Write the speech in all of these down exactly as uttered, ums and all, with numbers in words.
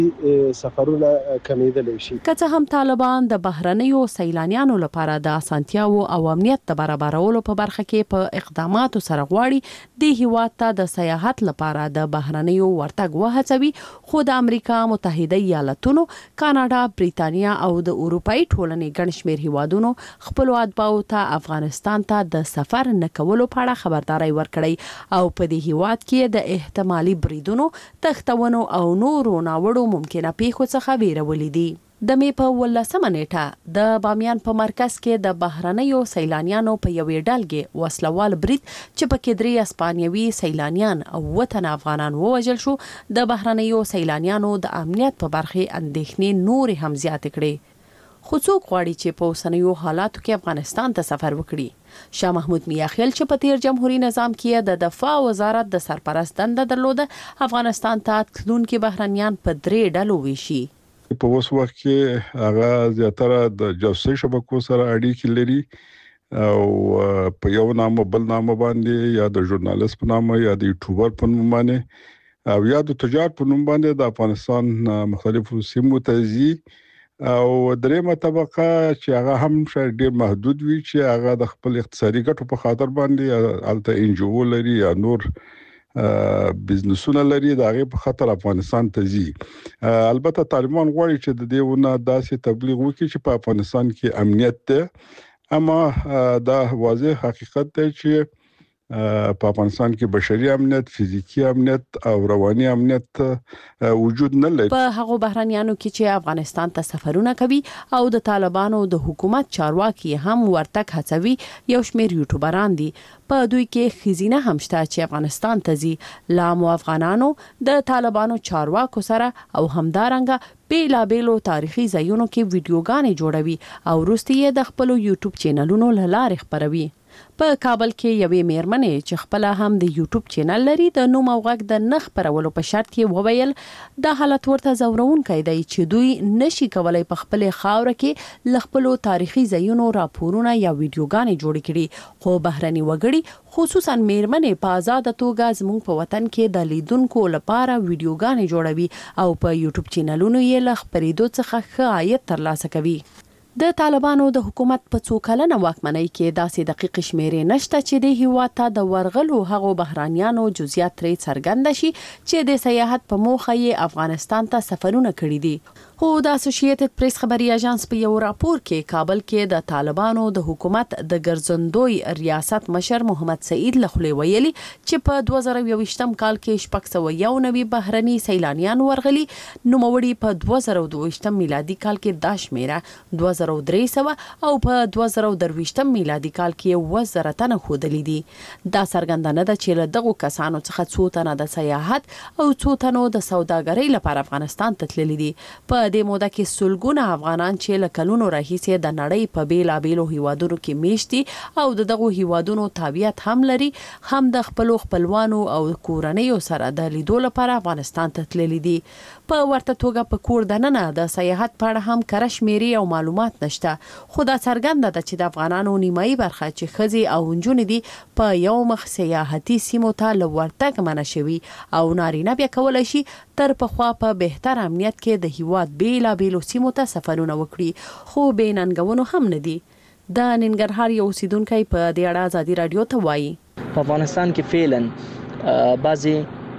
سفرونه کمیدلی شي. که څه هم طالبان د بهرنیو سیلانیانو لپاره د اسانتیاو او امنیت د برابرولو په برخه کې په اقداماتو سره غواړي د هیواد ته د سیاحت لپاره د بهرنیو ورتګ وهڅوي، خو د امریکا متحده ایالاتونو، کاناډا، بریتانیا او د اروپאי ټولنې ګڼ شمېر هیوادونو خپل اتباعو ته افغانستان ته د سفر نه کولو په اړه خبرداري ورکړی او په دې هیواد کې د احتمالي بریدونو، تښتونو او نورو ناوړو ممکنه پیښو څخه ویرولې دي. د می په ولسمه نیټه د بامیان په مرکز کې د بهرنیو سیلانیانو په یوې ډلګې وسلوال برید چې په کې درې اسپانیوي سیلانیان او وطن افغانان ووژل شو، د بهرنیو سیلانیانو د امنیت په برخه اندېښنې نور هم زیات کړي. خو څوک غواړي چې په اوسنیو حالاتو کې افغانستان ته سفر وکړي؟ شاه محمود میاخیل چې په تیر جمهوریت نظام کې د دفاع وزارت د سرپرست دنده درلوده، افغانستان ته تلونکي بهرنیان په درې ډلو ویشي. په اوس وخت کې هغه زیاتره د جاسوسي شبکو سره اړیکې لري او په یو نامه بل نامه باندې یا د ژورنالیست په نامه یا د یوټیوبر په نوم باندې او یا د تجار په نوم باندې د افغانستان مختلفو سیمو ته ځي او درېمه طبقه چې هغه هم شاید ډېر محدود وي چې هغه د خپل اقتصادي ګټو په خاطر باندې الته ان جی او لري یا نور بزنسونه لري د هغه په خاطر افغانستان ته ځي. البته طالبان غواړي چې د دیونه داسې تبلیغ وکړي چې په افغانستان کې امنیت ده، اما دا واضح حقیقت دی چې په افغانستان کې بشري امنیت، فزیکی امنیت او رواني امنیت وجود نه لري. په هغه بهرنیانو کې چې افغانستان ته سفرونه کوي او د طالبانو د حکومت چارواکي هم ورتګ هڅوي، یو شمېر یوټیوبران دي. په دوی کې خزینه هم شته چې افغانستان ته ځي، لامو افغانانو د طالبانو چارواکو سره او همدارنګه بیلا بیلو تاریخي ځایونو کې ویډیوګانې جوړوي او وروسته یې د خپل یوټیوب چینلونو له لارې خپروي. په کابل کې یوې میرمنې چې خپل هم د یوټیوب چینل لري د نوم او غږ د نخ پرولو په شرط کې وویل د حالت ورته زورونکي دی چې دوی نشي کولای په خپل خاور کې لخپلو تاریخي ځایونو راپورونه یا ویډیوګانې جوړ کړي، خو بهرني وګړي خصوصا میرمنې په آزاد توګه زموږ په وطن کې د لیدونکو لپاره ویډیوګانې جوړوي او په یوټیوب چینلونو یې له خپرېدو څخه ښه عاید ترلاسه کوي. د طالبانو د حکومت په څو کلنه واکمنۍ کې داسې دقیق شمیرې نشته چې د هیواد ته د ورغلو هغو بهرانیانو جزئیات ترې څرګند شي چې د سیاحت په موخه یې افغانستان ته سفرونه کړي دي. خو د اسوسییټډ پریس خبري اژانس په یو راپور کې کابل کې د طالبانو د حکومت د ګرځندوی ریاست مشر محمد سعید لخوا ویلي چې په دوه زره یوویشتم کال کې شپږ سوه یو نوي بهرني سیلانیان ورغلي، نوموړي په دوه زره دوه میلادي کال کې دا شمیره دوه زره درې سوه او په دوه زره درویشتم میلادي کال کې اووه زره تنه ښودلي دي. دا څرګندونه ده چې له دغو کسانو څخه څو تنه د سیاحت او څو تنو د سوداګرۍ لپاره افغانستان ته تللي دي. په دې موده کې سلګونه افغانان چې له کلونو راهیسې د نړۍ په بیلابیلو هیوادونو کې میشت دي او د دغو هیوادونو تابعیت هم لري، هم د خپلو خپلوانو او کورنیو سره د لیدو لپاره افغانستان ته تللي دي. په ورته توګه په کور دننه د سیاحت په اړه هم کره شمیرې او معلومات نشته، خو دا څرګنده ده چې د افغانانو نیمایي برخه چې ښځې او نجونې دي په یو مخ سیاحتي سیمو ته له ورتګ منع شوي او نارینه بیا کولی شي تر پخوا په بهتر امنیت کې د هیواد بیلابیلو سیمو ته سفرونه وکړي، خو بې ننګونو هم نه دي. د ننګرهار یو اوسیدونکی په دې اړه ازادي راډیو ته وایي په افغانستان کې فعلا بعضی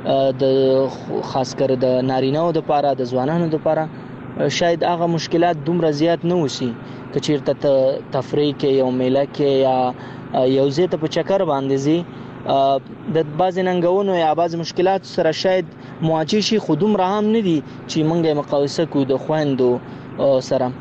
د خاص کر د نارینه‌و لپاره د ځوانانو لپاره شاید هغه مشکلات دومره زیات نه وسی که چیرته ته تفریح کې یو میله کې یا یو ځای ته په چکر باندې زی د بعض ننګونو یا بعض مشکلات سره شاید مواجه شي، خو دومره هم نه دي چې موږ مقایسه کوو د خویندو سره.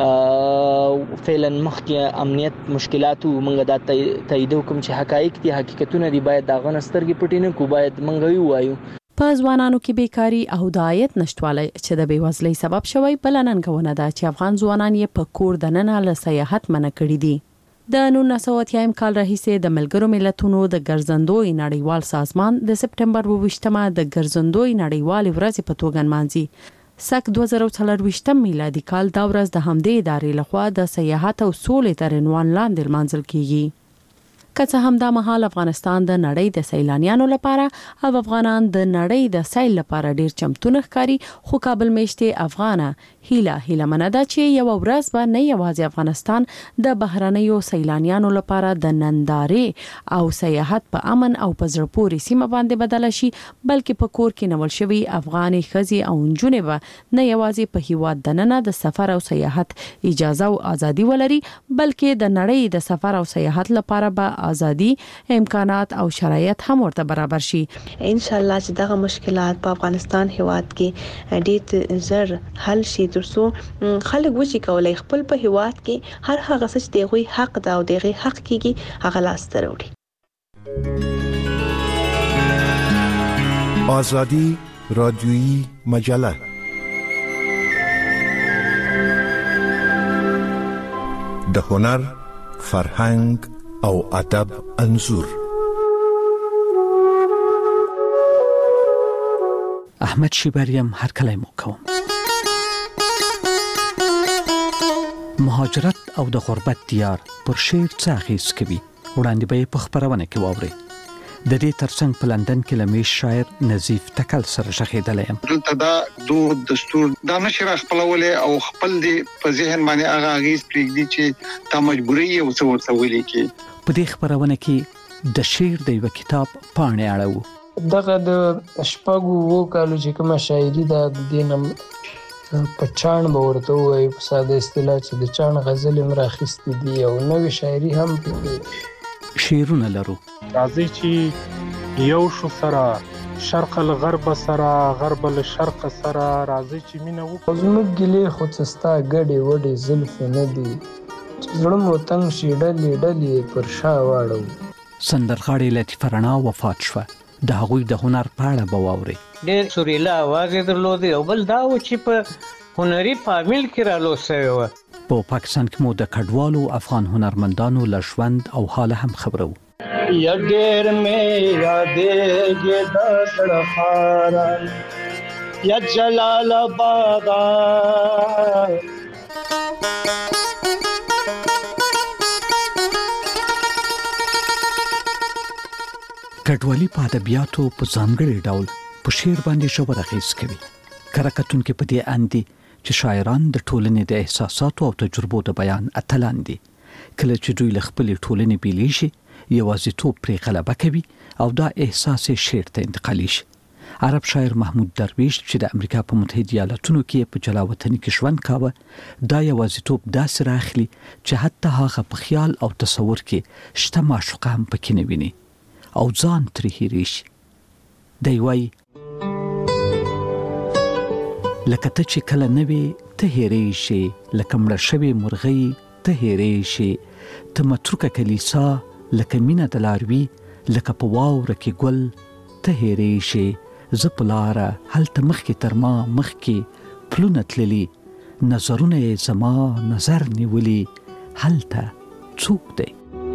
فعلا مخکې امنیت مشکلاتو موږ دا تایید کوم چې حقایق دي، حقیقتونه دي، باید دا غن سترګې پټې نه کو، باید موږ وایو. په ځوانانو کې بیکاری او د عاید نشټوالی چې د بیوزلۍ سبب شوی بل ننګونه ده چې افغان ځوانان یې په کور دننه له سیاحت منع کړي دي. د نولس سوه اتیا کال راهیسې د ملګرو ملتونو د ګرځندوی نړیوال سازمان د سپټمبر اوویشتمه د ګرځندوی نړیوال ورځ په توګه نمانځي. سک دوه زره څلورویشتم میلادي کال دا ورځ د همدې ادارې لخوا د سیاحت او سولې تر عنوان لاندې لمانځل کیږي. که څه هم دا مهال افغانستان د نړۍ د سیلانیانو لپاره او افغانان د نړۍ د سیل لپاره ډیر چمتون ښکاري، خو کابل میشته افغانه هیله هیله منده چې یو ورځ به نه یوازې افغانستان د بهرنیو سیلانیانو لپاره د نندارې او سیاحت په امن او په زړه پورې سیمه باندې بدل شي، بلکې په کور کې نول شوی افغاني ښځې او نجونې به نه یوازې په هیواد دننه د سفر او سیاحت اجازه او ازادي ولري، بلکې د نړۍ د سفر او سیاحت لپاره به ازادي، امکانات او شرایط هم ورته برابر شي. ان شاء الله چې دغه مشکلات په افغانستان هیواد کې ډېر زر حل شي، ترڅو خلک وشي کولای خپل په هیواد کې هر هغه څه چې دغه حق دا او دغه حق کېږي هغه لاس ته راوړي. آزادی رادیویی مجله د هنر، فرهنګ او ادب انځور. احمد شیبریم هر کله مو کوم. مهاجرت او د غربت دیار پر شعر څه اغیز کوي، وړاندې به په خبرونه کې واوري. د دې ترڅنګ په لندن کې لمیش شاعر نظیف تکل سره شخیدل یم. دلته دا دود دستور دا نشي خپلولې او خپل دی په ذهن باندې هغه اغیز پرېږدي چې تا مجبوري او څه ورته ویلي کې. په دې خبرونه کې د شعر د یو کتاب پاڼې اړو. دغه د شپږو وو کالو چې کومه شاعري ده د دینم په چاڼ به ورته وایي په ساده اصطلاح چې د چاڼ غزل هم راخیستې دي او نوې شاعري هم پکې شعرونه لرو. راځي چې یو شو سره شرق الغرب سره غرب الشرق سره راځي چې مینه وکړو. زموږ ګلې خو څه ستا ګډې وډې زلفې نه دي چې زړه مو تنګ شي ډلې ډلې پر شا واړو. سندرغاړې لطیفه رڼا وفات شوه. د هغوی د هنر په اړه به واورئ. ډېر سوریلا اواز یې درلودی او بل دا و چې په هنري فامیل کې رالوست شوی و. په پاکستان کې مو د کډوالو افغان هنرمندانو له ژوند او حال هم خبرو. یا ډېر مې یادېږي د زړه خاران یا جلال آباد. کډوالي په ادبیاتو په ځانګړي ډول په شعر باندې ژور اغیز کوي. کره کتونکي په دې اندي چې شاعران د ټولنې د احساساتو او تجربو د بیان اتلان دي. کله چې دوی له خپلې ټولنې بیلې شي، یوازیتوب پرې غلبه کوي او دا احساس شعر ته انتقالي شي. عرب شاعر محمود درویش چې د امریکا په متحده ایالاتونو کې په جلا وطني کې ژوند کاوه، دا یوازیتوب داسې راخلي چې حتی هغه په خیال او تصور کې شته معشوقه هم پکې نه ویني او ځان ترې هېرې شي. دی وایي لکه ته چې کله نه وې ته هېرې شي، لکه مړه شوې مرغۍ ته هېرې شي، ته متروکه کلیسا لکه مینه د لاروي، لکه په واوره کې ګل ته هېرې شي. زه په لاره هلته مخکې تر ما مخکې پلونه تللي، نظرونه یې زما نظر نیولي، هلته څوک دی؟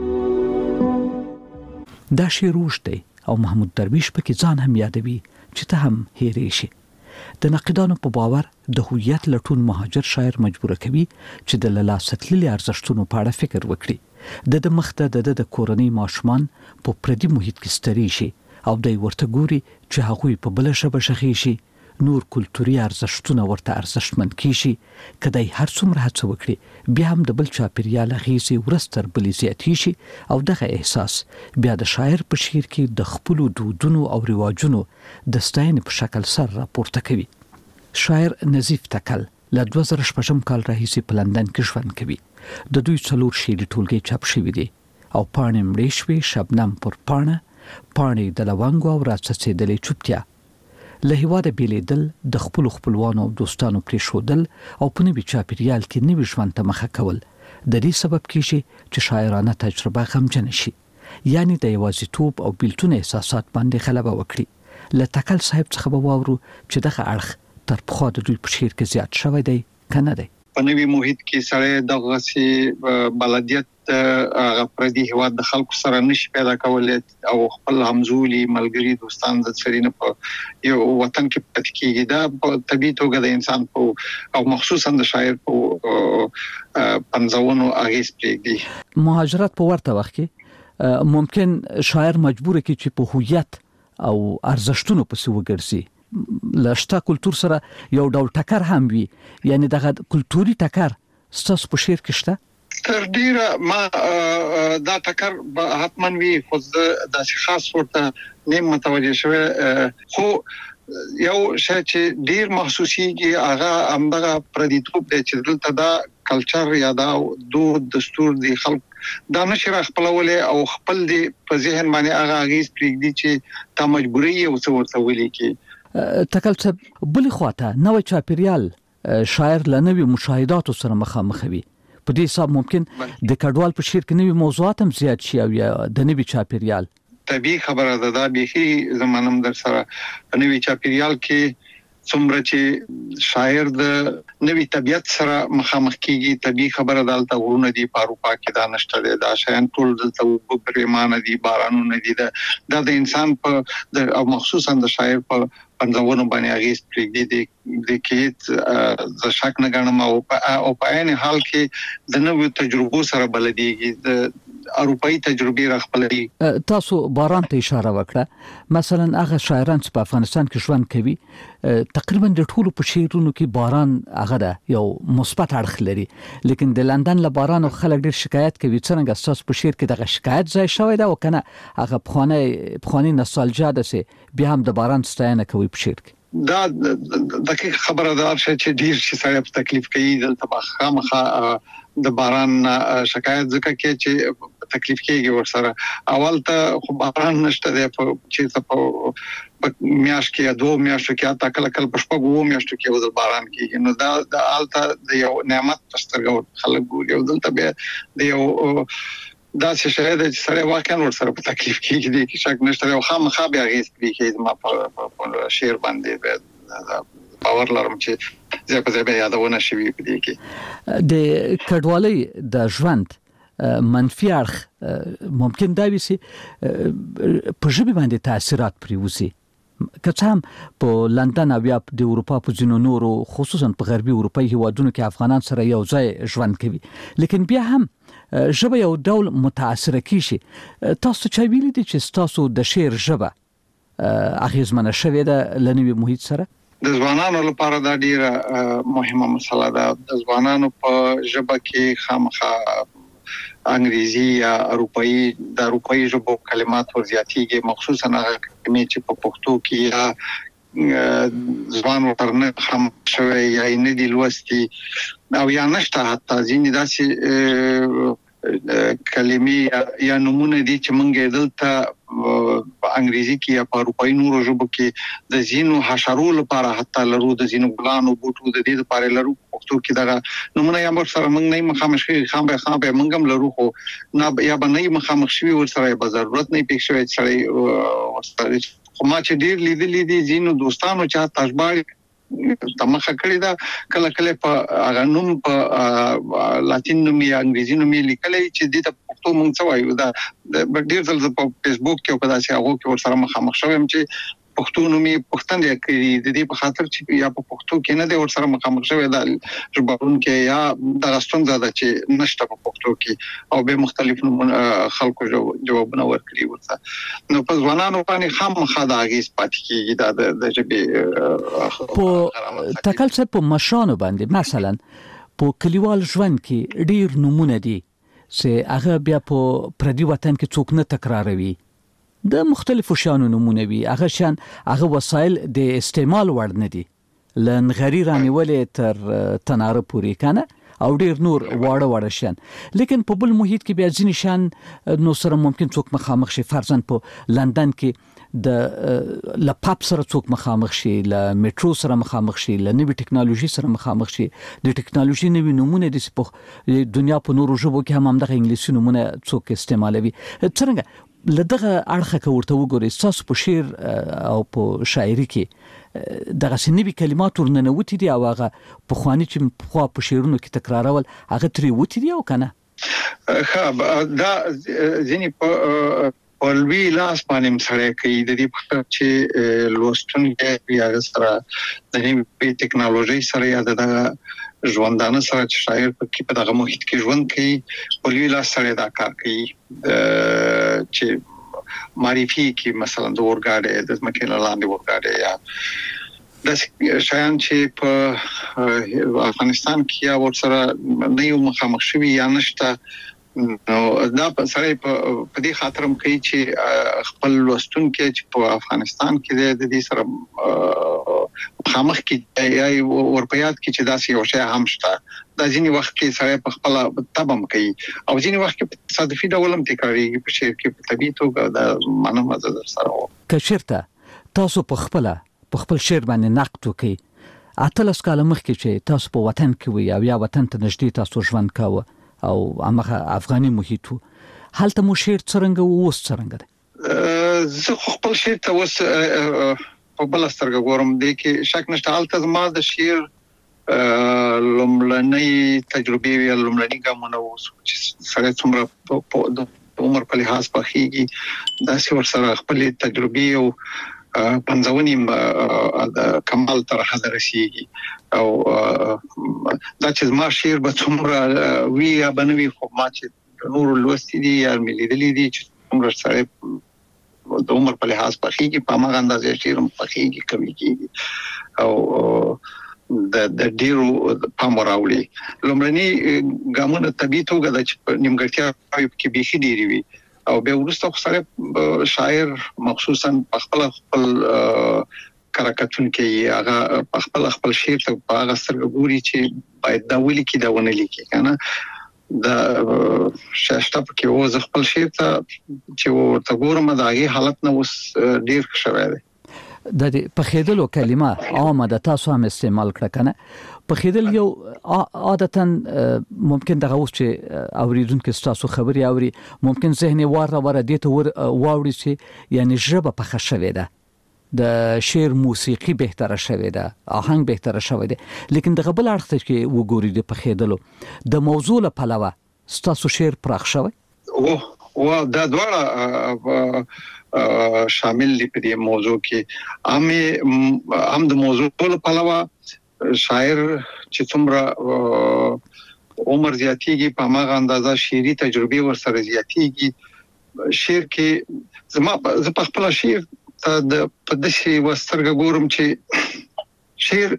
دا شعر اوږد دی او محمود درویش پکې ځان هم یادوي چې ته هم هېرې شي. د ناقدانو په باور د هویت لټون مهاجر شاعر مجبور کوي چې د له لاسه تللي ارزښتونو په اړه فکر وکړي. د د مخته د د کورنۍ ماشومان په پردي محیط کې ستړي شي او دی ورته ګوري چې هغوی په بله ژبه غږېږي شي، نور کلتوري ارزښتونه ورته ارزښتمن کیږي. که دی هر څومره هڅه وکړي، بیا هم د بل چاپېریال اغېزې ورځ تر بلې زیاتې شي او دغه احساس بیا د شاعر په شعر کې د خپلو دودونو او رواجونو د ستاینې په شکل سر راپورته کوي. شاعر نظیف تکل له دوه زره شپږم کال راهیسې په لندن کې ژوند کوي. د دوی څلور شعري ټولګې چاپ شوي دي او پاڼې مړې شوې، شبنم پر پاڼه، پاڼې د لونګو او راڅڅېدلې چوپتیا، له هېواده بیلېدل، د خپلو خپلوانو او دوستانو پرېښودل او په نوي چاپېریال کې نوي ژوند ته مخه کول د دې سبب کېږي چې شاعرانه تجربه غمجنه شي، یعنې د یوازیتوب او بیلتون احساسات باندې غلبه وکړي. له تکل صاحب څخه به واورو چې دغه اړخ تر پخوا د دوی په شعر کې زیات شوی دی که نه دی. په نوي محیط کې سړی دغسې بلدیت هغه پردي هېواد د خلکو سره نشي پیدا کولی او خپل همزولي ملګري دوستان د سړي نه په یو وطن کې پاتې کېږي. دا په طبیعي توګه د انسان په او مخصوصا د شاعر په پنځونو اغېز پرېږدي. مهاجرت په ورته وخت کې ممکن شاعر مجبور کی چې په هویت او ارزښتونو پسې وګرځي لاشتا کلچر سره یو ډول ټکر هم وي یعنی دغه کلتوري ټکر ستاسو په شعر کې شته تر ډیره ما دا ټکر حتمن وی خو د خاص ورته نیم متوجه شوه خو یو شی چې ډیر محسوسيږي هغه همدغه پردیتوب دی چې دلته دا کلچر یا دا دود دستور دی خلک دا نشي خپلولې او خپل دی په ذهن باندې هغه غیز پرېږدي چې تا مجبوري او څه ورته ویلي کې تکل څه بلی خواته نوې چاپیریال شاعر لنوي مشاهدات سره مخامخ وي په دې حساب ممکن د کډوال په شعر کې نوې موضوعات هم زیات شي او یا د نوې چاپیریال طبيعي خبره ده دا به زمانم در سره نوې چاپیریال کې څومره چې شاعر د نوې طبيعت سره مخامخ کیږي طبيعي خبره دالته ورونه دي په اروپا کې دا نشته دي دا شاین ټول دلته وبرېمانه دي بارانونه دي دا د انسان په او مخصوصا د شاعر په پنځونو باندې اغیز پرېږدي دي د کې د شک نه غنم او په عین حال کې د نوې تجربو سره بلديږي د اروپאי تجربه راخپلوي تاسو باران ته اشاره وکړه مثلا هغه شاعران چې په افغانستان کې ژوند کوي تقریبا د ټولو په شعرونو کې باران هغه ده یو مثبت اړخ لري لیکن د لندن له باران خلک ډېر شکایت کوي څنګه تاسو په شعر کې دغه شکایت ځای شوی دا وکنه هغه بخونه بخونی نوستالژیا ده سه بیا هم د باران ستاینه کوي په شعر کې دا دقیق خبره ده چې ډیر شي سره په تکلیف کوي دلته خامخا د باران شکایت ځکه کې چې تکلیف کېږي ورسره اول ته خو باران نشته دی چې په میاش کې دوه میاشتو کې تا کله کله په شپږو میاشتو کې ودل باران کېږي نو دا د الته د یو نعمت پسترګو خلک ګوري او دلته به د یو دا څه شی دی چې سره واقعا ورسره په تکلیف کېږي د کې شک نشته او خامخا بیا غیس کېږي ما په شعر باندې باور لرم چې زه په ځای یادونه شوي په دې کې د کډوالۍ د ژوند منفي اړخ ممکن دا وي چې په ژبه باندې تاثیرات پریوزي که هم په لندن او یا د اروپا په ځینو نورو خصوصا په غربي اروپאי هیوادونو کې افغانان سره یو ځای ژوند کوي لیکن بیا هم ژبه یو ډول متاثر کیږي تاسو چا ویلي دي چې تاسو د شعر ژبه اغیزمنه شوې ده لنوي محیط سره د ځوانانو لپاره دا ډیره مهمه مسله ده د ځوانانو په ژبه کې خامخا انګریزي یا اروپאי د اروپאי ژبو کلمات ورزياتيږي مخصوصا هغه کلمې چې په پښتو کې یا ځوان ورنه هم شوی یا نه دی لوستي او یا نشته حتی ځینې داسې کلمې یا نمونه دي چې مونږ دلته په انګریزي کې یا په اروپאי نورو ژبو کې د زینو حشرو لپاره حتی لرو د زینو ګلانو بوټو د دې لپاره لرو پښتو کې دا نمونه یا مر سره مونږ نه مخامخ شي خام به خام به مونږ هم لرو خو نه یا باندې مخامخ شي ور سره به ضرورت نه پېښ شوی سره ورسره خو ما چې ډیر لیدلې دي زینو دوستانو چې تاسبای تمخه کړی دا کله کله په غنوم په لاتین نوم یا انګریزي نوم لیکلې چې د پښتو مونږ څه وایو دا ډیر ځل په فیسبوک کې په داسې هغه کې ورسره مخامخ شوم چې پښتو نومي پښتنه کوي د دې په خاطر چې یا په پښتو کې نه دی ورسره مخامخ شوی دا ژباړون کې یا د غستون زده چې نشته په پښتو کې او به مختلف خلکو جوابونه ورکړي ورته نو په ځوانانو باندې خامخا دا غیس پاتې کیږي دا د ژبې په تکل څه په مشانو باندې مثلا په کلیوال ژوند کې ډیر نمونه دي چې هغه بیا په پردي وطن کې څوک نه تکراروي د مختلفو شانو نمونه وي هغه شان هغه وسایل د استعمال وړ نه دي لن غری رانیولې تر تناره پوری کنه او ډیر نور واړه واړه شان لیکن په بل محیط کې بیا ځینې شان نو سره ممکن څوک مخامخ شي فرضاً په لندن کې د لپاپ سره څوک مخامخ شي ل میټرو سره مخامخ شي ل نوې ټکنالوژي سره مخامخ شي د ټکنالوژي نوې نمونه د په دنیا په نورو ژبو کې هم همدغه انګلیسي نمونه څوک استعمالوي څنګه لدغه اړخه کوړته وګورئ تاسو په شعر او په شاعري کې دغه سنوي کلمات ورننوتی دي او هغه په خواني چې په په شعرونو کې تکرارول هغه تری وتی دي او کنه خا دا ځینې په ولوی لاس باندې سره کوي د دې په چې لوستونکي یا سره د نوې ټکنالوژي سره یا د ژوندانه سره چې شاعر په کې په دغه محیط کې ژوند کوي ولوی لاس سره دا کار کوي چې معرفي کې مثلا د ورګاډي د ځمکې لاندې ورګاډي یا د شایان چې په افغانستان کې یا ورسره نه یو مخامخ شوی یا نشته نو دا په سره په دې خاطرم کوي چې خپل لوستونکي چې په افغانستان کې د دې سره مخامخ کې یا ورپیات کې چې داسې یو شی هم شته د ځینی وخت کې سره په خپل تبم کوي او ځینی وخت کې تصادفي ډول هم تکرارېږي په شعر کې په طبيعي توګه د معنی مزه در سره کشرته تاسو په خپل په خپل شعر باندې نقد وکړي اتلس کاله مخکې چې تاسو په وطن کې وي او یا وطن ته نږدې تاسو ژوند کاوه او هغه افغاني محیط هلته مو شعر څنګه اوس څنګه ده زه خپل شعر ته اوس په بل سترګه ګورم د کې شک نشته هلته زما د شعر لومړنۍ تجربې یا لومړنۍ ګامونه اوس چې سره څومره په عمر په لحاظ پخېږي دا څور سره خپل تجربې او پنځونیم د کمال تر حد رسیږي او دا چې ما شعر به څومره وی یا بنوي خو ما چې نور لوستي دي یا ملیدلې دي چې څومره سره د عمر په لحاظ پخېږي په هغه اندازې شعر هم پخېږي کوي کېږي او د د ډیرو پام راوړي لومړني ګامونه طبيعي توګه د نیمګړتیا کې بيخي ډیری وي او به ورسته سره شاعر مخصوصا خپل خپل کاراکتون کې هغه خپل خپل شعر ته په هغه سره ګوري چې باید دا ولي کې دا ونه لیکي کنه دا شاشته کې و خپل شعر ته چې ورته ګورم دا هغه حالت نه اوس ډیر ښه دی د پخېدلو کلمه عامه د تاسو هم استعمال کړه کنه پخېدل یو عادتاً ممکن دغه اوس چې اوریدونکو تاسو خبري اوري ممکن ذهن واره واره دې ته واوړي چې یعنی ژبه په خښوي ده د شعر موسیقي بهتره شوی ده آهنګ بهتره شوی ده لیکن دغه بل اړخ ته کې وګوري د پخېدلو د موضوع له پلوه تاسو شعر پراخ شوی او او دا ډول شامل دي په دې موضوع کې هم هم د موضوع په پلوه شاعر چې څومره عمر زیاتیږي په هغه اندازه شعري تجربه ورسره زیاتیږي شعر کې زما زه په خپل شعر د پدشي وسترګ ګورم چې شعر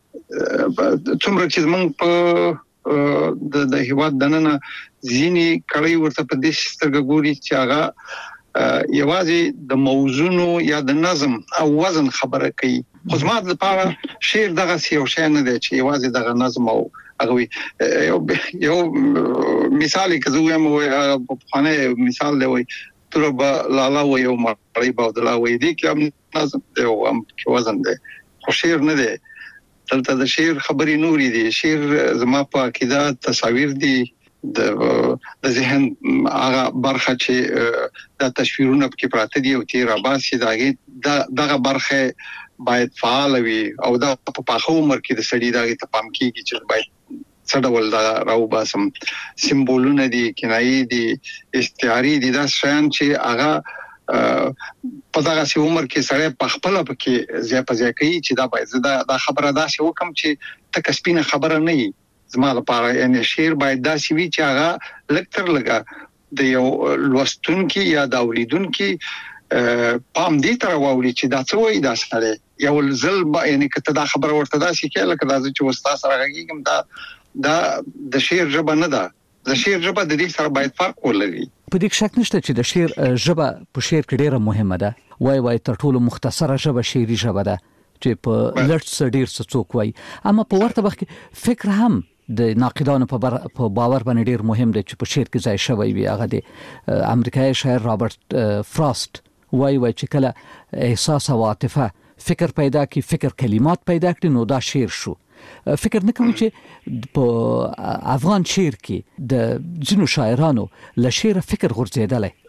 څومره چې موږ په د د هیواد دننه ځینی کړي ورته په دې سترګ ګوري چې هغه یوازې د موضوع یا د نظم او وزن خبره کوي خو زما د لپاره شعر دغه یو شی نه دی چې یوازې دغه نظم او هغه یو یو مثال کې زه یم په خانه مثال دی وای ترب لالا و یو مړی باودلا وای دی کې نظم دی او هم کې وزن دی خو شعر نه دی دلته د شعر خبري نوري دي شعر زما په عقیده تصاویر دي د د ذهن هغه برخه چې د تصویرونو کې پراته دي او تیر اباسي دغه دغه برخه باید فعال وي او دا په پاخو عمر کې د سړي دغه ته پام کیږي چې باید څه ډول دا راو باسم سمبولونه دي کنایي دي استعاری دي دا شان چې هغه په دغه سي عمر کې سره په خپل کې زیاته ځکه چې دا باید دا خبره دا شی وکم چې تک سپینه خبره نه وي زما لپاره یعنی شعر باید دا سی وی چې هغه لکتر لګا د یو لوستونکي یا د اوریدونکي پام دې تر واولي چې دا څه وایي دا سره یو ځل یعنی کته دا خبر ورته دا سی کله کله چې وستا سره غږیږم دا دا د شعر ژبه نه ده د شعر ژبه د دې سره باید فرق ولري په دې شک نشته چې د شعر ژبه په شعر کې ډیره مهمه ده وای وای تر ټولو مختصره ژبه شعري ژبه ده چې په لړ څه ډیر څه څوک وای اما په ورته وخت کې فکر هم د ناقدانو په په باور باندې ډیر مهم دی چې په شعر کې ځای شوی وي هغه د امریکایي شاعر رابرت فراست وای وای چې کله احساس او عاطفه فکر پیدا کی فکر کلمات پیدا کړي نو دا شعر شو فکر نه کوم چې په افغان شعر کې د جنو شاعرانو له شعر فکر غورځیدل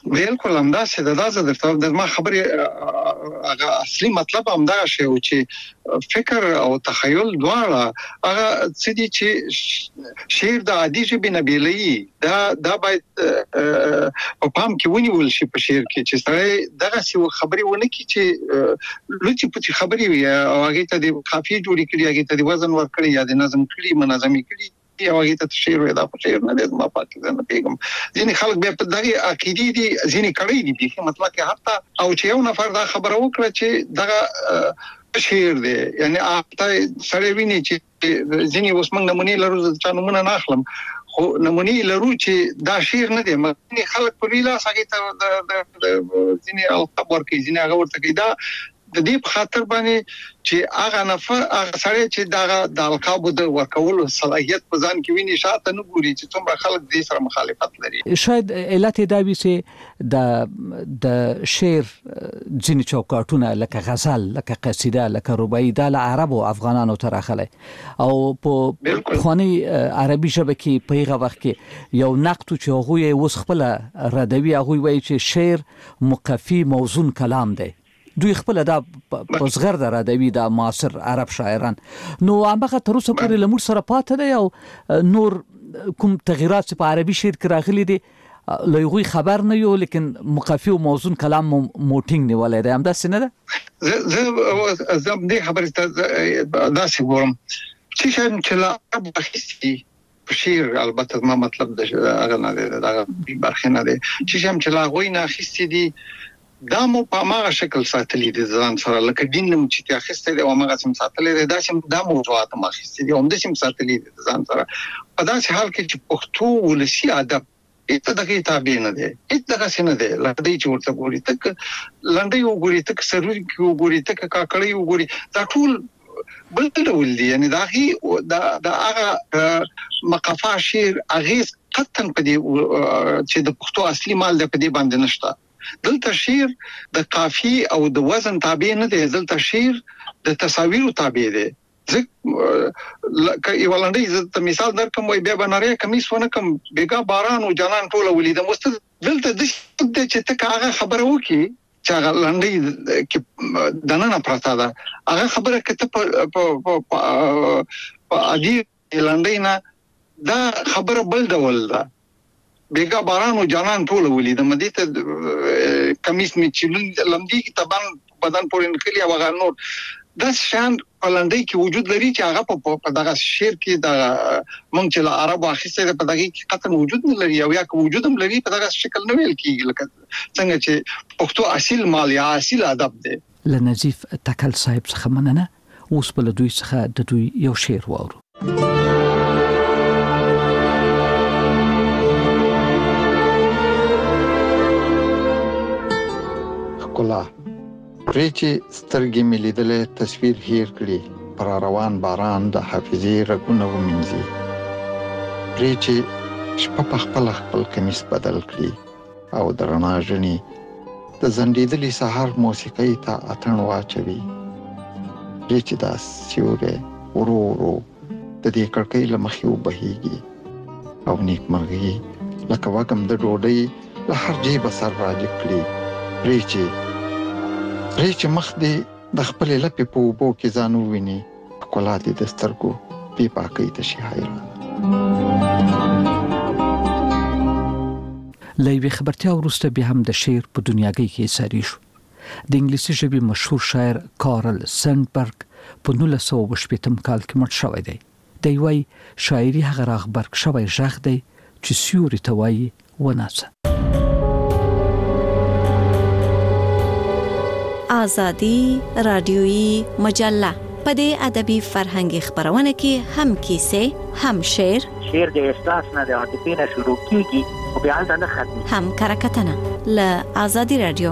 بالکل همداسې د دازه درته د ما خبرې هغه اصلي مطلب همدا شی و چې فکر او تخیل دواړه هغه څه دي چې شعر د عادي ژبې نه بیلوي دا دا باید په پام کې ونیول شي په شعر کې چې سړی دغه څه خبرې ونه کړي چې لوڅي پوڅي خبرې وي او هغه ته د قافیه جوړې کړي هغه ته د وزن ورکړي یا د نظم کړي منظمي کړي یا هغه ته شعر وي دا په شعر نه د ما پاتې نه پیغام ځینې خلک به په دغه عقیدې دي ځینې کړي دي په مطلب کې حتی او چې یو نفر دا خبره وکړه چې دغه شعر دی یعنی اته سړی ویني چې ځینې اوس موږ نمونه لرو چې نمونه نه اخلم خو نمونه لرو چې دا شعر نه دی مګر خلک په ویلا ساګي ته د ځینې القاب ورکړي ځینې هغه ورته کوي دا د دې په خاطر باندې چې هغه نفر هغه سړی چې دا د القاب د ورکولو صلاحیت په ځان کې ویني شاته نه ګوري چې څومره خلک دې سره مخالفت لري شاید علت دا وي چې د د شعر ځینې چوکاټونه لکه غزل لکه قصیده لکه رباعي د عربو افغانانو تر اخلي او په خواني عربي ژبه کې په هغه وخت کې یو نقد چې هغه اوس خپل ردوي هغه وایي چې شعر مقفي موزون کلام دی دوی خپل دا پسغر در ادبی دا معاصر عرب شاعران نو هغه تر اوسه پورې لمر سره پاتې دی او نور کوم تغیرات په عربي شعر کې راغلي دي لوی خبر نه یو لیکن مقفي او موزون کلام موټینګ نیولای دی هم دا سینه ده زه زه دې خبره ته دا سی ګورم چې شان چې لا عرب بحثي شعر البته ما مطلب د هغه نه دی دا برخه نه دی چې شم چې لا غوي نه خستې دي دا مو په ماغه شکل ساتلې دي ځان سره لکه دین نو چې تاخسته دي او ماغه سم ساتلې دي دا سم دا موضوعات ما خستې دي هم د سم ساتلې دي ځان سره په داسې حال کې چې پښتو ولسی ادب اته دغه تابع نه دي اته دغه سینه دي لکه چې ورته ګوري تک لنډي وګوري تک سرور کې وګوري تک کاکړی وګوري دا ټول بل ډول دي یعنی دا هی دا دا هغه مقافا شعر اغیز قطن په دې چې د پښتو اصلي مال د په دې باندې نشته دلته شعر د قافی او د وزن تابع نه دی دلته شعر د تصاویر تابع دی ځکه یو ولندې ته مثال درکم وای بیا بناري کمیس ونه کم بیګا باران او جانان ټول ولیدم مست دلته د چې ته هغه خبره وکي چې هغه لنډي کې دنه پراته ده هغه خبره کته په په ادي لنډي نه دا خبره بل ډول ده بیګا باران او جانان ټول ولید مدې ته کمیس می چې لمدي کې تبان بدن پورې نکلي او هغه نور د شان پلندې کې وجود لري چې هغه په دغه شعر کې د مونږ چې عربو اخیسته په دغه کې قطن وجود نه لري او یا که وجود هم لري په دغه شکل نه ویل کیږي لکه څنګه چې پښتو اصل مال یا اصل ادب دی لنظیف تکل صاحب څخه مننه اوس په دوی څخه د دوی یو شعر واورو کلا پریچی سترګې ملیدلې تصویر هیر کړي پر روان باران د حافظې رګونه ومنځي پریچی شپه په خپل خپل کمیس بدل کړي او درنا ژني د زندېدلې سحر موسیقۍ ته اتڼ واچوي پریچی دا سیوره ورو ورو د دې کړکۍ لمخې وبهيږي او نیکمرغي لکه وګم د ډوډۍ له هر جیب سر راځي کړي پریچی پریچی مخ دې د خپل لپې په وبو کې ځانو ویني کلا دې د سترګو بې پاکۍ ته شي حیران لایوي خبرتیا وروسته بیا هم د شعر په دنیاګۍ کې ساري شو د انګلیسي ژبې مشهور شاعر کارل سندبرګ په نولس سوه شپږم کال کې مړ شوی دی دی وايي شاعري هغه راغبرګ شوی ژغ دی چې سیوري ته وایي وناسه آزادی رادیویی مجله په دې ادبي فرهنګي خبرونه کې هم کیسې هم شعر شعر د احساس نه د عاطفې نه شروع کیږي او بیا ځان ختمي هم کرکټنه ل آزادی رادیو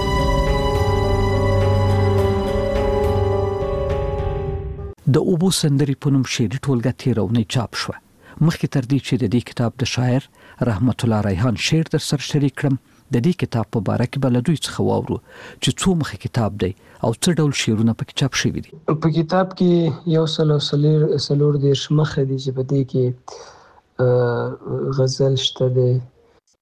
د اوبو سندري په نوم شعري ټولګه تیرونه چاپ شو مخکې تر دې چې د دې کتاب د شاعر رحمت الله ریحان شعر در سره شریک کړم د دې کتاب په باره کې بل دوی څخه واورو چې څو مخه کتاب دی او څه ډول شعرونه پکې چاپ شوي دي په کتاب کې یو سل او سلور دیرش مخه دي چې په دې کې غزل شته دی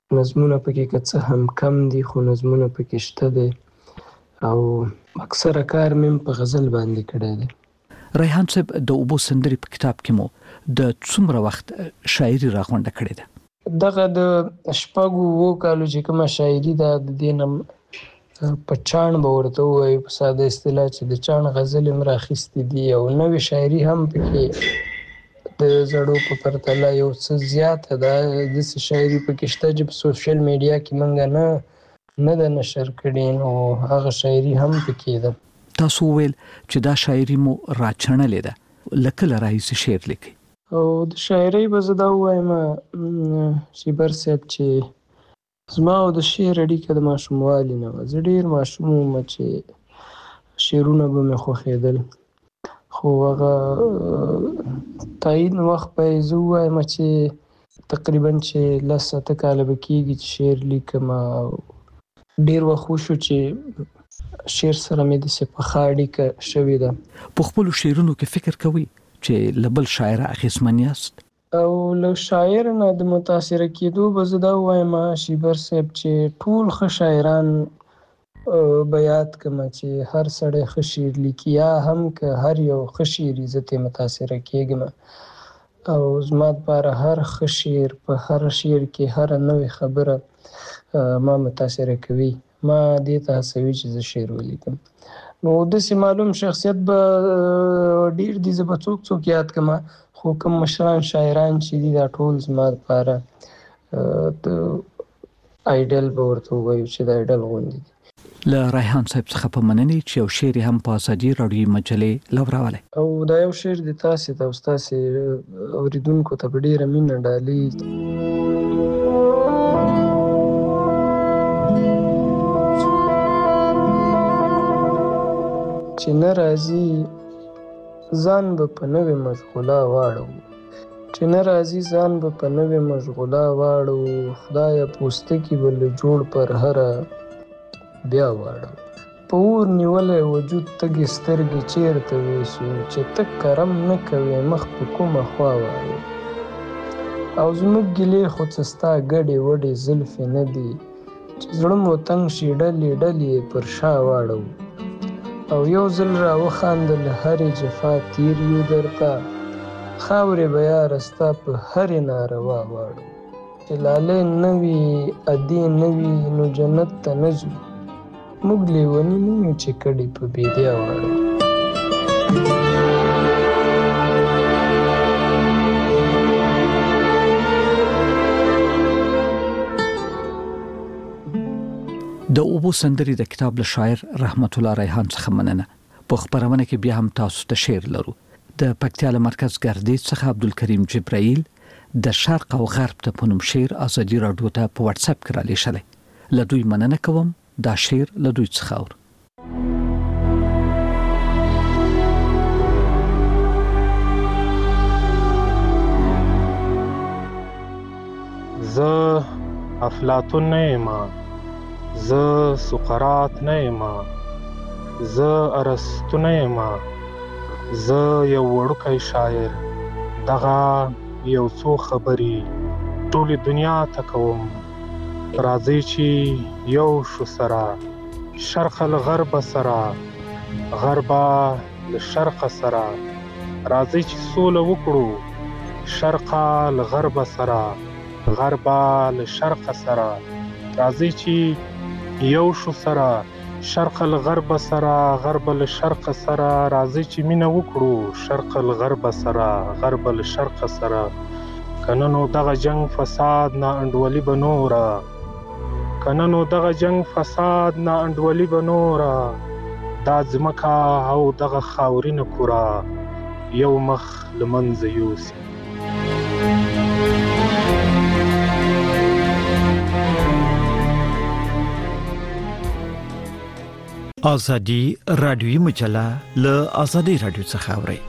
نظمونه پکې که څه هم کم دي خو نظمونه پکې شته دي او اکثره کار مې په غزل باندې کړی دی. ریحان صاحب د اوبو سندرې په کتاب کې مو د څومره وخت شاعري راغونډه کړې ده؟ دغه د شپږو اوو کالو چې کومه شاعري ده د دې نه په چاڼ به ورته ووایو په ساده اصطلاح چې د چاڼ غزلې هم راخیستې دي او نوې شاعري هم پکې د زړو په پرتله یو څه زیاته ده. داسې شاعري پکې شته چې په سوشل میډیا کې موږ نه نه ده نشر کړې نو هغه شاعري هم پکې ده. تاسو ویل چې دا شاعري مو راچڼلې ده، له کله راهیسې شعر لیکئ؟ او د شاعرۍ به زه دا ووایم شیبر صاحب چې زما او د شعر اړیکه د ماشوموالي نه وه. زه ډېر ماشوم وم چې شعرونه به مې خوښېدل خو هغه تعین وخت به یې زه ووایم چې تقریبا چې لس اته کاله به کېږي چې شعر لیکم. ډېر وخت وشو چې شعر سره مې داسې پخه اړیکه شوې ده. په خپلو شعرونو کې فکر کوئ چې له بل شاعره اغېزمن یاست؟ او له شاعر نه د متاثره کېدو به زه دا ووایم شیبر صاحب چې ټول ښه شاعران به یاد کړم چې هر سړی ښه شعر لیکي یا هم که هر یو ښه شعر زه ترې متاثره کېږم او زما دپاره هر ښه شعر په هر شعر کې هره نوې خبره ما متاثره کوي. ما دې ته هڅوي چې زه شعر ولیکم. نو داسې معلوم شخصیت به ډېر دي، زه به څوک څوک یاد کړم خو کوم مشران شاعران چې دي دا ټول زما دپاره د آیډل به ورته ووایو چې د آیډل غوندې دي. له ریحان صاحب څخه په مننې چې یو شعر یې هم په ازادي راډیوي مجلې لوراولی او دا یو شعر د تاسې ته او ستاسې اورېدونکو ته په ډېره مینه ډالۍ. چې نه راځي ځان به په نوې مشغوله واړو چې نه راځي ځان به په نوې مشغوله واړو خدایه پوستکي به له جوړ پر هره بیا واړو په اور نیولی وجود تږې سترګې چیرته ویسو چې ته کرم نه کوې مخ په کومه خوا واړو او زموږ ګیلې خو څه ستا ګډې وډې زلفې نه دي چې زړه مو تنګ شي ډلې ډلې پر شا واړو او یو ځل را وخاندل هرې جفا تیر یو درته خاورې به یاره ستا په هرې ناروا واړو چې لالی نه وي ادې نه وي نو جنت ته نه ځو موږ لیوني نه یو چې کډې په بیدیا واړو. د اوبو سندرې د کتاب له شاعر رحمت الله ریحان څخه مننه. په خبرونه کې بیا هم تاسو ته شعر لرو. د پکتیا له مرکز ګردیز څخه عبدالکریم جبرائیل د شرق او غرب ته په نوم شعر ازادي راډیو ته په واتس اپ کې را لیږلی. له دوی مننه کوم. دا شعر له دوی څخه اورو. زه افلاطون نه یم، زه سقراط نه یم، زه ارسطو نه یم، زه یو وړوکی شاعر دغه یو څو خبرې ټولې دنیا ته کوم. راځئ چې یو شو سره شرق الغرب سره غربا له شرق سره، راځئ چې سوله وکړو شرق الغرب سره غربا له شرق سره، راځئ چې یو شو سره شرق الغرب سره غرب له شرق سره، راځئ چې مینه وکړو شرق الغرب سره غرب له شرق سره. کنه نو دغه جنگ فساد نا انډولي به نوره، کنه نو دغه جنگ فساد نا انډولي به نوره، دا ځمکه او دغه خاورینه کوره یو مخ له منځه یوسي. ازادي راډیوي مجله له ازادي راډیو څخه اوري.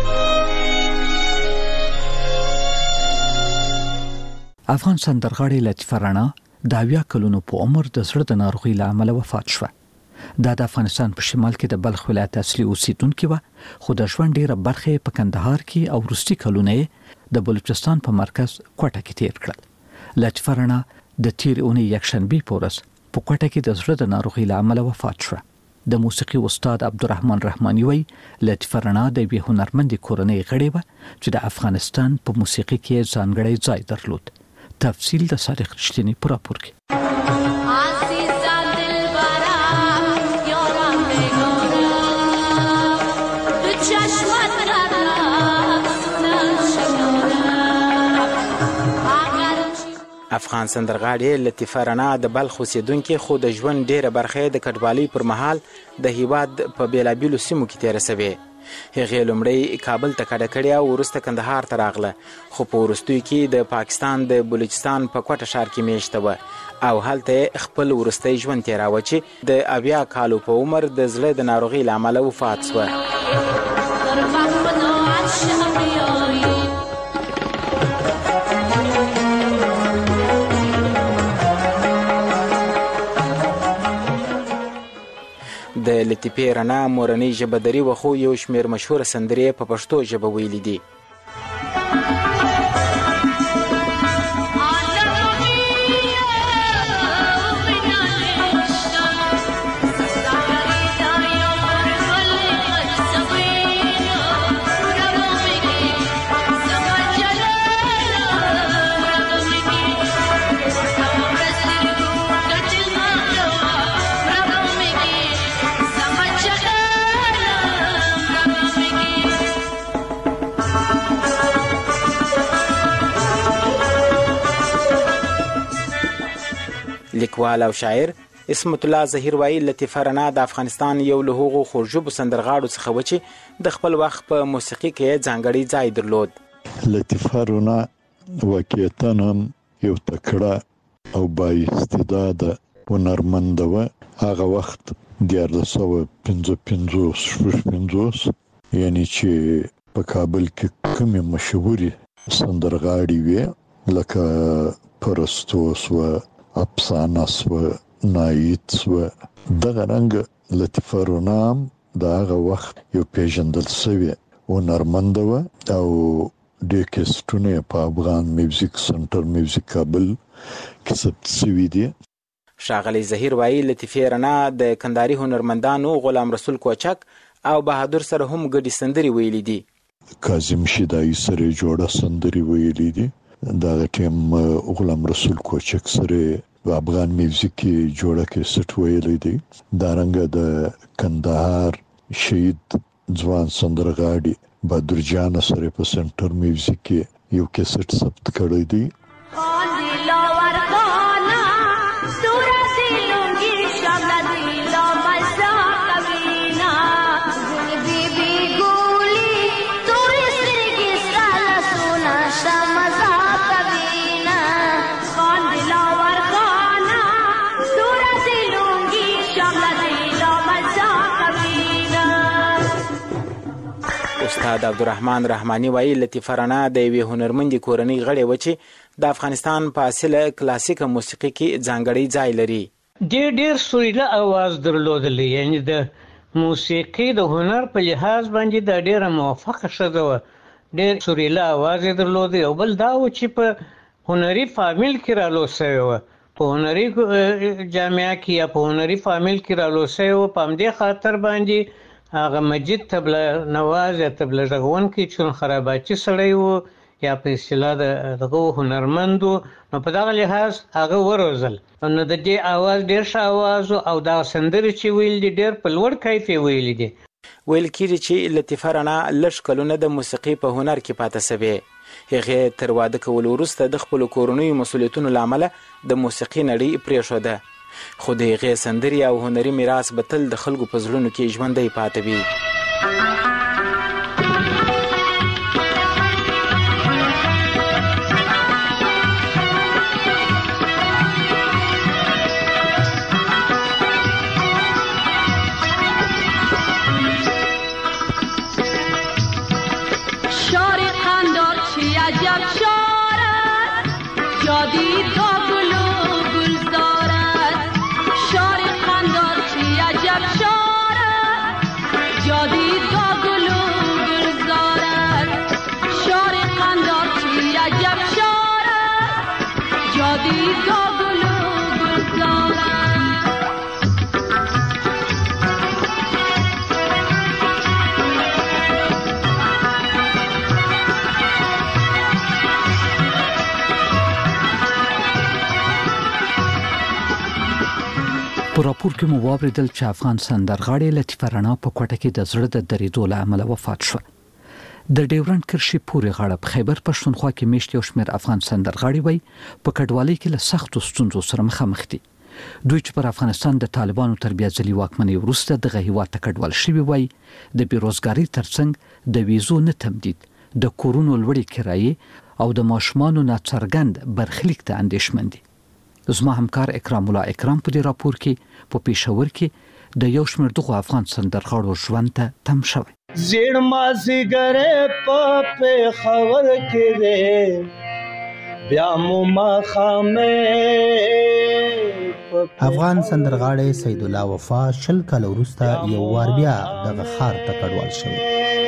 افغان سندرغاړی لطیفه رانا د اویا کلونو په عمر د زړه د ناروغۍ له امله وفات شوه. دا د افغانستان په شمال کې د بلخ ولایت اصلي اوسیدونکې وه، خو د ژوند ډیره برخه په کندهار کې او وروستي کلونه د بلوچستان په مرکز کوټه کې تیر کړل. لطیفه رانا د تیر اونۍ یکشنبه په ورځ په کوټه کې د زړه د ناروغۍ له امله وفات شو. د موسیقي استاد عبدالرحمن رحماني وی لطیفه رڼا د یوې هنرمندې کورنۍ غړې وه چې د افغانستان په موسیقي کې ځانګړی ځای درلود. تفصیل د صادق رښتینی په راپور کې. افغان سندرغاړي لطیفه رڼا د بلخ اوسیدونکې خو د ژوند ډیره برخه د کډوالۍ پر مهال د هیواد په بیلابیلو سیمو کې تیره سوې. هغې لومړی کابل ته کډه کړې او وروسته کندهار ته راغله، خو په وروستیو کې د پاکستان د بلوچستان په کوټه ښار کې میشته وه او هلته خپل وروستی ژوند تیراوه چې د اویا کالو په عمر د زړه د ناروغۍ له امله وفات شوه. د لطیفې رڼا مورنۍ ژبه دري وه، خو یو شمېر مشهوره سندرې په پښتو ژبه ویلي دي. لیکوال او شاعر اسمت الله ظهیر وایي لطیفه رڼا د افغانستان یو له هغو خوږژبو سندرغاړو څخه و چې د خپل وخت په موسیقي کې ځانګړی ځای درلود. لطیفه رڼا واقعیتاً هم یو تکړه او با استعداده هنرمنده وه. هغه وخت دیارلس سوه پنځه پنځوس شپږ پنځوس یعنی چې په کابل کې کومې مشهورې سندرغاړي وې لکه پرستو سوه، افسانه سوه، نایید سوه. دغه رنګ لطیفه رڼا هم د هغه وخت یو پیژندل سوې هنرمنده وه او ډېر کیسټونه په افغان میوزیک سنټر میوزیک کابل کې ثبت سوي دي. ښاغلی ظهیر وایي لطیفې رڼا د کندهاري هنرمندانو غلام رسول کوچک او بهادر سره هم ګډې سندرې ویلي دي. کاظم شیدایي سره جوړه سندرې ویلي دي. دغه ټیم غلام رسول کوچک سره په افغان میوزیک کې جوړه کیسټ ویلی دی. دارنګه د کندهار شهید ځوان سندرغاړي بهادر جان سره په سنټر میوزیک کې یو کیسټ ثبت کړی دی. استاد عبدالرحمن رحماني وایي لطیفه رڼا د یوې هنرمندې کورنۍ غړې وه چې د افغانستان په اصله کلاسیکه موسیقي کې ځانګړی ځای لري. ډېر ډېر سوریله اواز درلودلی، یعنی د موسیقي د هنر په لحاظ باندې دا ډېره موفقه ښځه وه. ډېر سوریله اواز یې درلودی او بل دا و چې په هنري فامیل کې رالوس شوې وه، په هنري جامعه کې یا په هنري فامیل کې رالوس شوې وه. په همدې خاطر باندې هغه مجید تبله نواز یا تبله غږونکی چون خراباچي سړی و یا په اصطلاح دغه هنرمند و، نو په دغه لحاظ هغه وروزل. نو د دې اواز ډېر ښه اواز او دا سندرې چې ویل دي ډېر په لوړ کیف یې ویلي دي. ویل کېږي چې لطیفه رڼا لږ کلونه د موسیقي په هنر کې پاته سوې. هغې تر واده کولو وروسته د خپلو کورنیو مسؤلیتونو له امله د موسیقي نړۍ پرېښوده، خو د هغې سندرې او هنري میراث به تل د خلکو په زړونو کې ژوندی پاته وي. Go, go. په راپور کې مو واوریدل چې افغان سندرغاړی لطیفه رڼا په کوټه کې د زړه د درېدو له امله وفات شو. د ډیورنډ کرښې پورې غاړه په خیبر پښتونخوا کې میشت یو شمېر افغان سندرغاړي وای په کډوالۍ کې له سختو ستونزو سره مخامخ دي. دوی چې پر افغانستان د طالبانو تر بیا ځلي واکمنۍ وروسته دغه هیواد ته کډوال شوي وای، د بیروزګارۍ ترڅنګ د ویزو نه تمدید، د کورونو لوړې کرایې او د ماشومانو ناڅرګند برخلیک ته اندېښمن دي. زما همکار اکرام الله اکرام په دې راپور کې په پېښور کې د یو شمېر دغو افغان سندرغاړو ژوند ته تم شوی. زیړ مازیګر په پېښور کې دی بیا مو ماښامې. افغان سندرغاړی سید الله وفا شل کاله وروسته یو وار بیا دغه ښار ته کډوال شوی.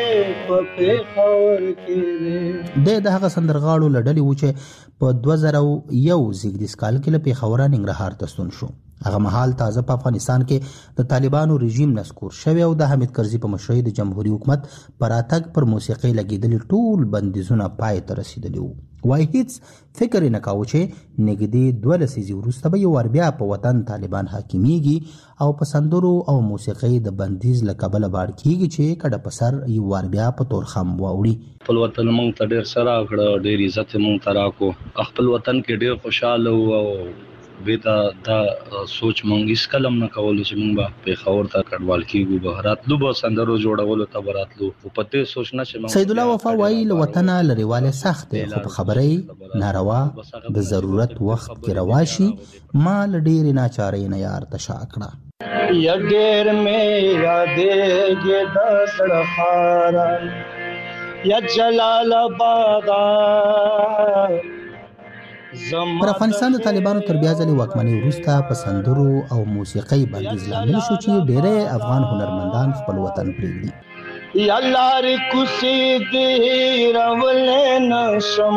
د هغه سندرغاړو له ډلې و چې په دوه زره یو زیږدیز کال کې له پېښوره ننګرهار ته ستون شو. هغه مهال تازه په افغانستان کې د طالبانو رژیم نسکور شوی او د حامد کرزي په مشرۍ د جمهوریت حکومت پر اتګ پر موسیقۍ لګېدلي ټول بندیزونه پای ته رسیدلي وو. وای هیڅ فکر نه کاوه چې نږدې دوه لسیزې وروسته به یو وار بیا په وطن طالبان حاکمیږي او په سندرو او موسیقۍ د بندیز له کبله باړ کیږي چې کډه په سر یو وار بیا په تورخم واوړي. خپل وطن مونږ ته ډېر سره کړه، ډېر عزت مونږ ته راکو، خپل وطن کې ډېر خوشاله وو او بیتا دا سوچ مونږ هیڅ کلم نه کولو چې مونږ به پېښور ته کډوال کیږو، به راتلو به سندرو جوړولو ته به راتلو. په دې سوچ نه چې سید الله وفا وایي له وطنه لرېوالی سخت دی، خو په خبرې ناروا د ضرورت وخت کې روا شي ما له ډېرې ناچارۍ نه یار ته شا کړه. یا ډېر مې یادېږي د زړه خاران یا جلال آباد. پر افغانستان د طالبانو تر بیا ځلې واکمنۍ وروسته په سندرو او موسیقۍ بندیز لامل شو چې ډېری افغان هنرمندان خپل وطن پرېږدي. یا لارې کوڅې دې راولې نشم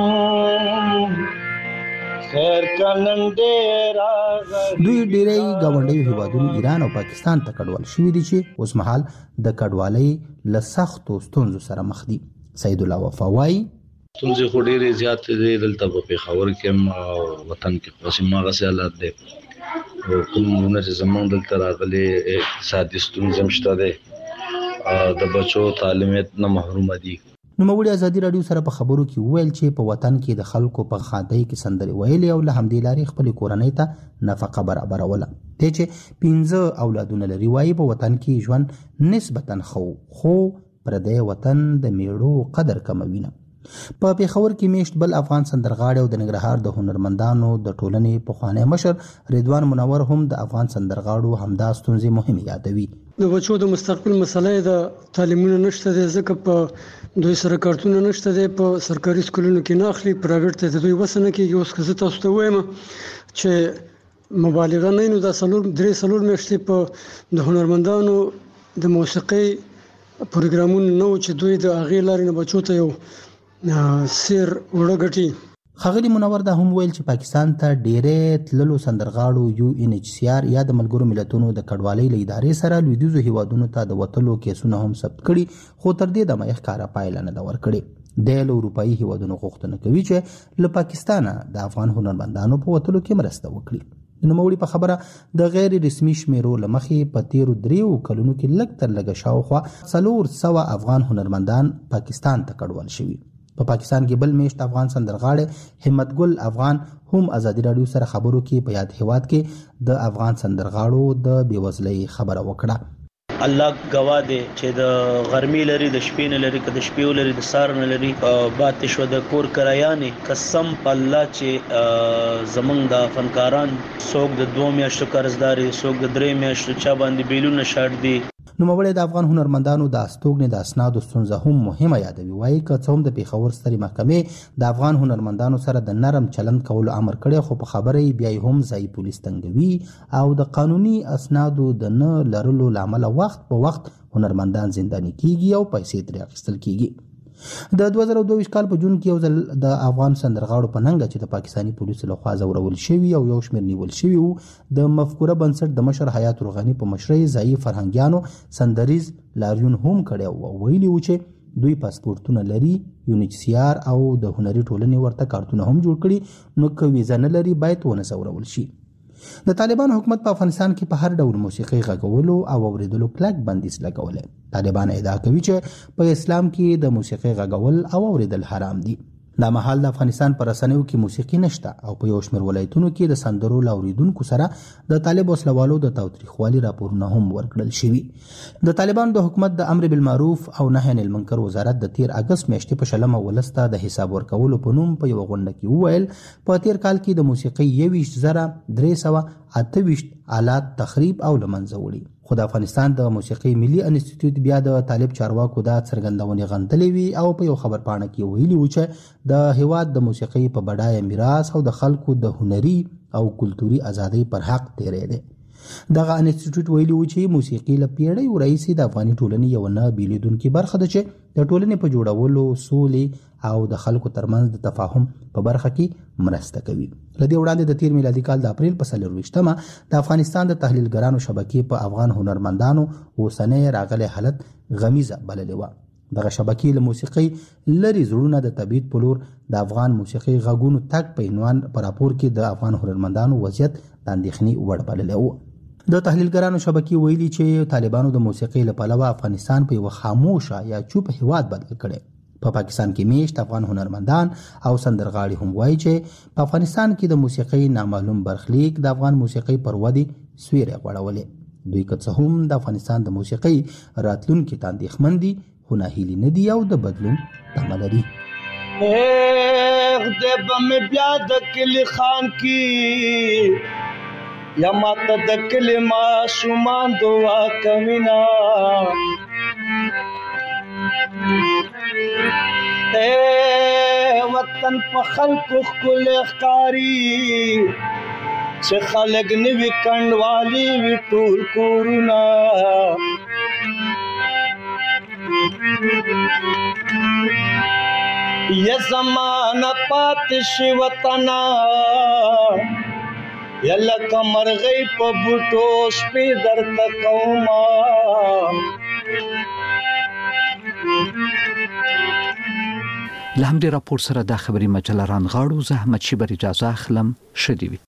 خیر که نن ډېر راغلی. دوی ډېری ګاونډیو هیوادونو ایران او پاکستان ته کډوال شوي دي چې اوس مهال د کډوالۍ له سختو ستونزو سره مخ دي. سید الله وفا وایي ستونزې خو ډېرې زیاتې دي دلته په پېښور کې او وطن کې خو هماغسې حالات دی او کومونه چې زموږ دلته راغلي اقتصادي ستونزې هم شته دی، د بچو تعلیمیت نه محرومه دي. نوموړي ازادي راډیو سره په خبرو کې وویل چې په وطن کې د خلکو په ښادۍ کې سندرې ویلې او له همدې لارې خپلې کورنۍ ته نفقه برابروله. دی چې پنځه اولادونه لري وایي په وطن کې ژوند نسبتاً ښه خو پردی وطن د میړو قدر کموي نه. په پېښور کې میشت بل افغان سندرغاړی او د ننګرهار د هنرمندانو د ټولنې پخوانی مشر رضوان منور هم د افغان سندرغاړو همدا ستونزې مهمې یادوي. د بچو د مستقبل مسله د تعلیمونو نشته دی، ځکه په دوی سره کارتونه نشته دی، په سرکاري سکولونو کې نه اخلي، پرایویټ ته د دوی وسه نه کېږي. اوس که زه تاسو ته ووایم چې مبالغه نه نو دا څلور درې څلور میاشتې په د هنرمندانو د موسیقۍ پروګرامونه نه و چې دوی د هغې لارې نه بچو ته یو سیر وړه ګټي. ښاغلي منور دا هم ویل چې پاکستان ته ډېری تللو سندرغاړو یو ان ایچ سی آر یا د ملګرو ملتونو د کډوالۍ له ادارې سره لویدیځو هیوادونو ته د وتلو کیسونه هم ثبت کړي، خو تر دې دمه یې ښکاره پایله نه ده ورکړې. دی له اروپایي هیوادونو غوښتنه کوي چې له پاکستانه د افغان هنرمندانو په وتلو کې مرسته وکړي. نوموړي په خبره د غیر رسمي شمیرو له مخې په تیرو دریو کلونو کې لږ تر لږه شاوخوا څلور سوه افغان هنرمندان پاکستان ته کډوال شوي. په پا پاکستان کې بل میشت افغان سندرغاړی همت ګل افغان هم ازادي راډیو سره خبرو کې په یاد هیواد کې د افغان سندرغاړو د بیوزلۍ خبره وکړه. الله گواه دی چې د غرمې لري د شپې نه لري که د شپې لري د سار نه لري باتې شو د کور کرایانې قسم په الله چې زمونږ د فنکاران څوک د دوه میاشتو قرضداري څوک د درې میاشتو چا باندې بیلونه شاړ دي. نوموړی د افغان هنرمندانو د استوګنې د اسنادو ستونزه هم مهمه یادوي. وایي که څه هم د پېښور سترې محکمې د افغان هنرمندانو سره د نرم چلند کولو امر کړی، خو په خبره یې بیا هم ځایي پولیس تنګوي او د قانوني اسنادو د نه لرلو له امله وخت په وخت هنرمندان زنداني کیږي او پیسې ترې اخیستل کیږي. د دوه زره دوه ویشت کال په جون کې یو ځل د افغان سندرغاړو په ننګه چې د پاکستاني پولیسو لخوا ځورول شوي او یو شمېر نیول شوي وو، د مفکوره بنسټ د مشر حیات روغاني په مشرۍ ځایي فرهنګیانو سندریز لاریون هم کړی و. ویلي و چې دوی پاسپورتونه لري، یو ان ایچ سی آر او د هنري ټولنې ورته کارتونه هم جوړ کړي، نو که ویزه نه لري باید ونه ځورول شي. د طالبان حکومت په افغانستان کې په هر ډول موسیقي غږولو او اوریدلو کلک بندیز لګولې. طالبان ادعا کوي چې په اسلام کې د موسیقي غږول او اوریدل حرام دي. دا مهال د افغانستان پر رسنیو کې موسیقي نشته او په یو شمېر ولایتونو کې د سندرو لاوریدونکو سره د طالب وسلوالو د تاوتریخوالي راپورونه هم ورکړل شوي. د طالبانو د حکومت د امر بالمعروف او نهي عن المنکر وزارت د تیر اگست میاشتې په شلمه ولسته د حساب ورکولو په نوم په یو غونډه کې وویل په تیر کال کې د موسیقي یویشت زره درې سوه اته ویشت آلات تخریب او له منځه وړي. خو د افغانستان د موسیقي ملي انسټیټیوټ بیا د طالب چارواکو دا څرګندونې غندلې وي او په یو خبر پاڼه کې ویلي و چې د هیواد د موسیقي په بډایه میراث او د خلکو د هنري او کلتوري ازادۍ پر حق تیری دی. دغه انسټیټیوټ ویلي و چې موسیقي له پیړیو راهیسې د افغاني ټولنې یو نه بیلیدونکې برخه ده چې د ټولنې په جوړولو، سولې او د خلکو ترمنځ د تفاهم په برخه کې مرسته کوي. له دې وړاندې د تیر میلادي کال د اپریل په څلرویشتمه د افغانستان د تحلیلګرانو شبکې په افغان هنرمندانو اوسنی راغلی حالت غمیزه بللې وه. دغه شبکې له موسیقي لري زړونه د تبعید په لور د افغان موسیقي غږونو تګ په عنوان په راپور کې د افغان هنرمندانو وضعیت د اندېښنې وړ بللی و. د تحلیلګرانو شبکې ویلي چې طالبانو د موسیقي له پلوه افغانستان په یوه خاموشه یا چوپ هیواد بدل کړی. په پا پاکستان کې میشت افغان هنرمندان او سندرغاړي هم وایي چې په افغانستان کې د موسیقي نامعلوم برخلیک د افغان موسیقي پر ودې سیوری غوړولې. دوی که څه هم د افغانستان د موسیقي راتلونکي ته اندېښمن دي خو ناهیلي نه دي او د بدلون تمه لري. خدای به مې بیا د کلي خان کې یا ماته د کلي ماشومان دعا کوینا اے وطن په خلکو ښکلی ښکاري چې خلک نوي کنډوالي وي ټول کورونه یا زمانه پاتې شي وطنه یا لکه مرغۍ په بوټو شپې درته کومه له همدې راپور سره دا خبري مجله رانغاړو. زه احمد شیبر اجازه اخلم. ښه دې وي.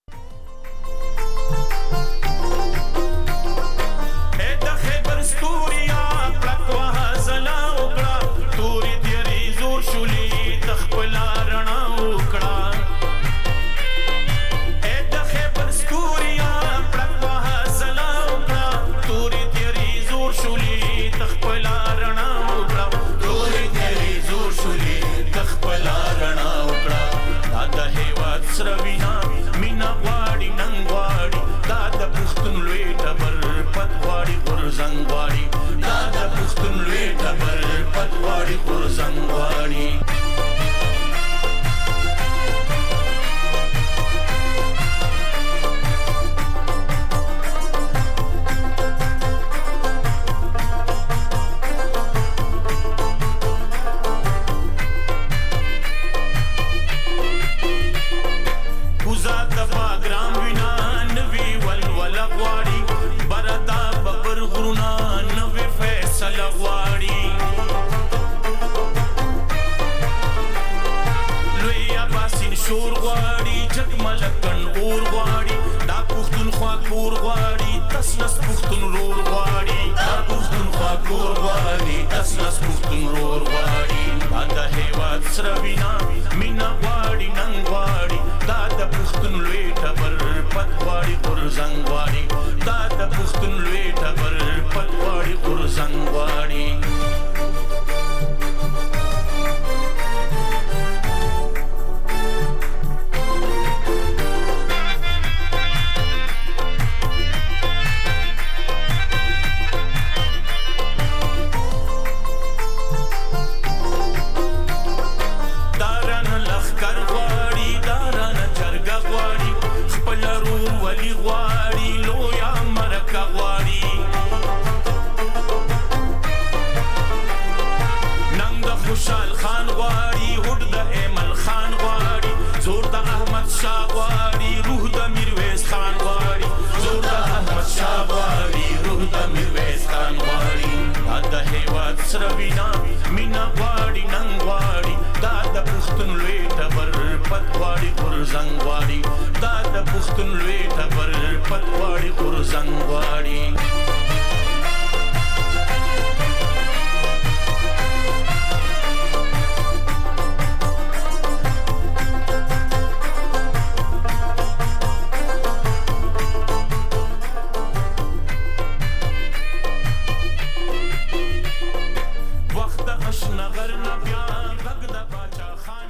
پتواړي غورځنګ غواړي دا د پښتون لوی ټبر پتواړي غورځنګ غواړي